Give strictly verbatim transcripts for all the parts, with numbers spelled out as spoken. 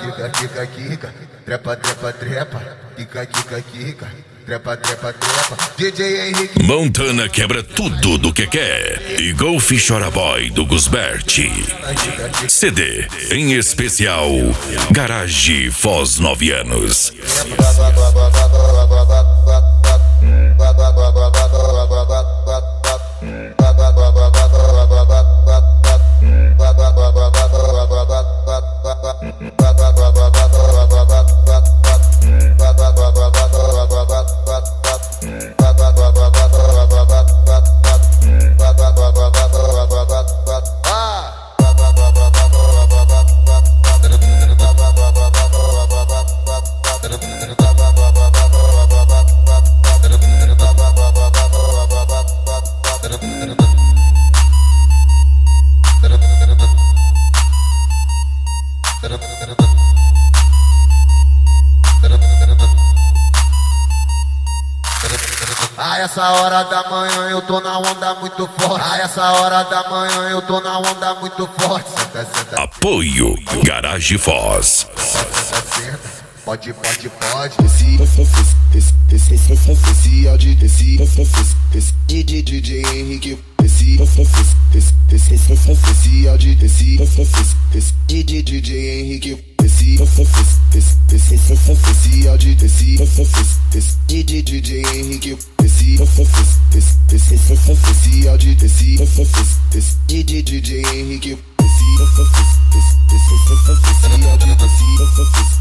quica, quica, quica, trepa, trepa, trepa, quica, quica, quica, trepa, trepa, trepa. D J Henrique Montana quebra tudo do que quer. E Golf Chora Boy do Gusberti. C D em especial Garage Foz nove anos. A essa hora da manhã eu tô na onda muito forte. A essa hora da manhã eu tô na onda muito forte. Senta, senta, Apoio Garage Foz. senta, senta. Pode, pode, pode. Desci, desci, desci, desci, áudio, desci, desci, D J Henrique, desci, desci, desci, desci, áudio, desci, desci, D J Henrique, desci, desci, desci, áudio, desci, desci, D J Henrique, desci, desci, desci, áudio, desci, desci, D J Henrique, desci, desci, áudio, desci,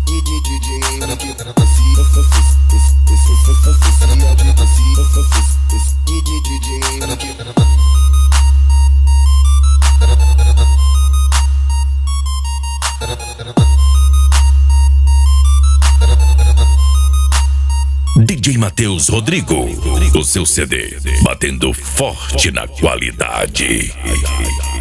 D J Matheus Rodrigo, o seu C D batendo forte na qualidade.